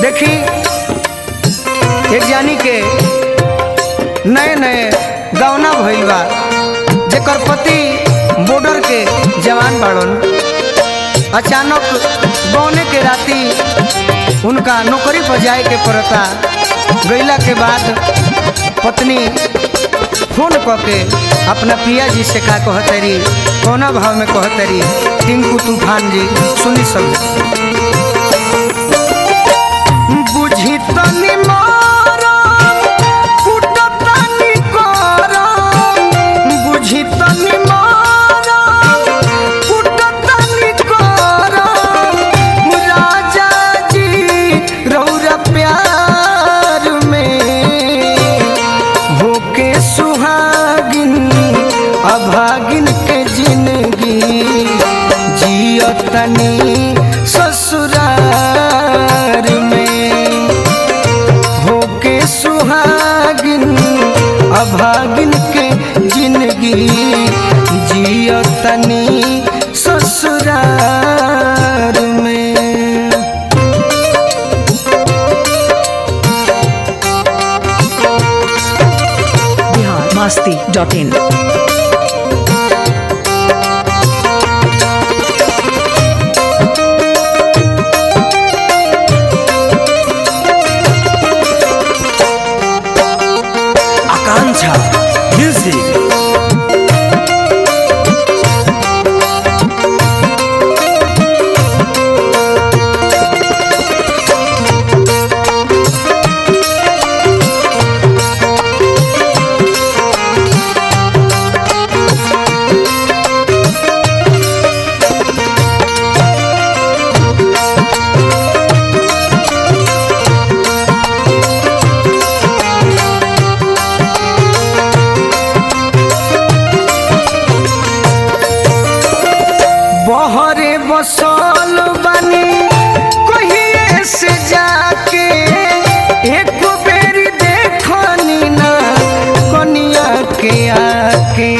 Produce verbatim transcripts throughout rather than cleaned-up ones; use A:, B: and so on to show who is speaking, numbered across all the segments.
A: देखी एक जानी के नए नए गौना भइल बा, जेकर पति बॉर्डर के जवान बाड़न। अचानक गौने के राती उनका नौकरी पर जाए के पड़ता। गईला के बाद पत्नी फोन करके अपना पिया जी से का कहतरी, कोना भाव में कहतरी, टिंकू तूफान जी सुनी सब। बुझी तनी मारा कुटतनी करा, बुझी तनी मारा कुटतनी करा, राजा जी रौरा प्यार में होके सुहागिन अभागिन के जिंदगी जियतनी ससुरार में, होके सुहागिन अभागिन के जिंदगी जियतनी ससुरार में।
B: Bihar Masti dot in.
C: Akanksha music.
A: बहरे बसल बानी कहिए से जाके, एक बेर देखनी ना कनिया के आके।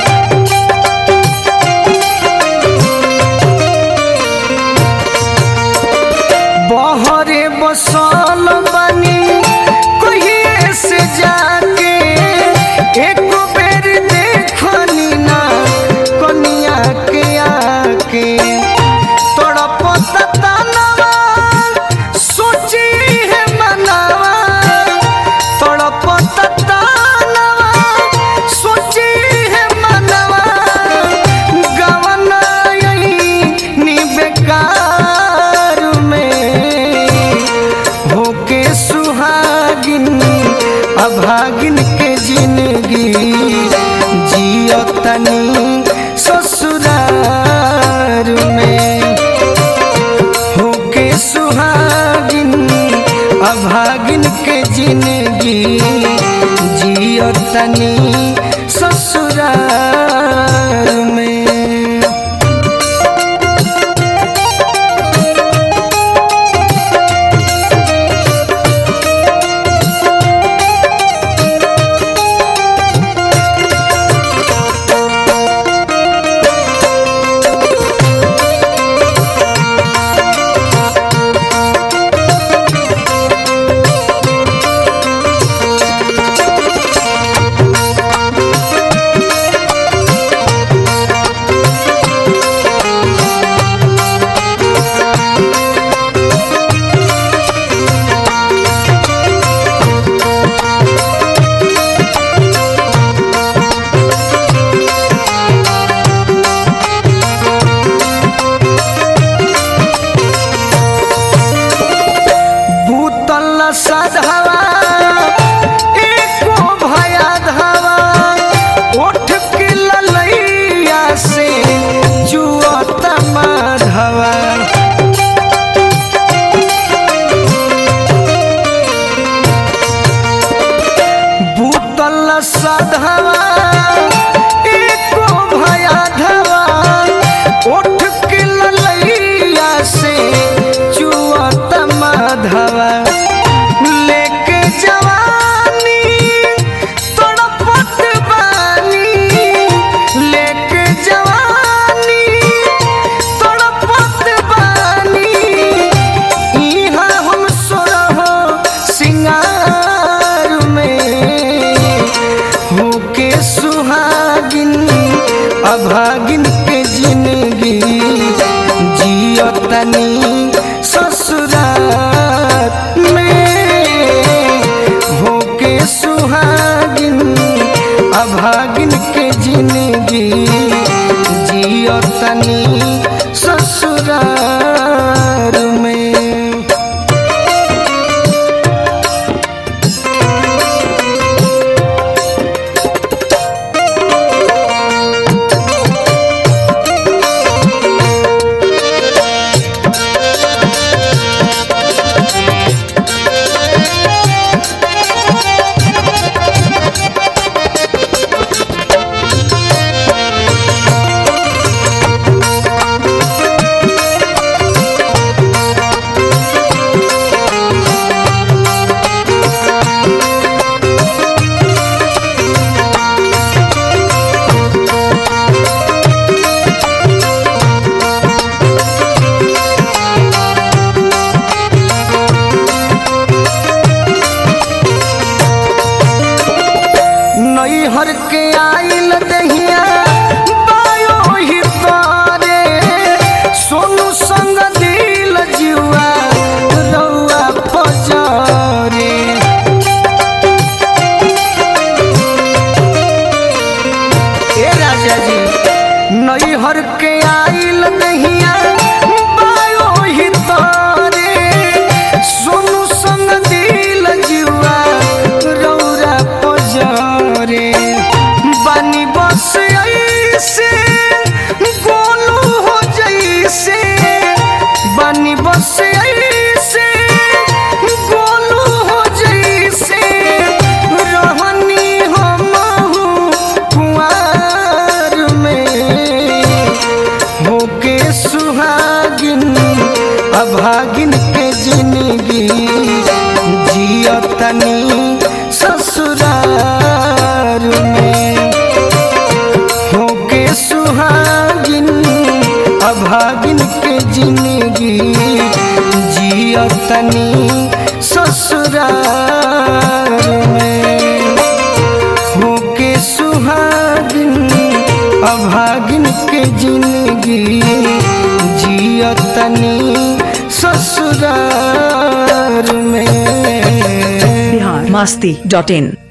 A: बहरे बसल बानी कहिए से जाके, एक बेर देखनी ना कनिया के आके। तड़पता तनवा सोची है मनवा, तड़पता तनवा सोची है मनवा, गवना यही बेकार में होके सुहागिन अभागिन के जिंदगी जियतनी ससुरार में, होके सुहागिन अभागिन के जिंदगी जियतनी ससुरार में। ससुराल में होके सुहागिन अभागिन के जिंदगी जियो तनी ससुराल में। नैहर के आइल दहिया बायो ही तारे सोनू संग दिल जुआ रउआ पजारे। ए राजा जी नैहर के आइल दहिया बायो ही तारे सोनू संग दिल जुआ रउआ पजारे। बानी बस ऐसे गोलू हो जैसे बानी बस ऐसे गोलू हो जैसे रहनी हम कुंवार में होके सुहागिन अभागिन के जिंदगी जियो तनी ससुराल में होके सुहागिन अभागिन के जिंदगी जियो तनी ससुराल में होके सुहागिन अभागिन के जिंदगी जियो तनी ससुराल में।
B: बिहार मस्ती डॉट इन।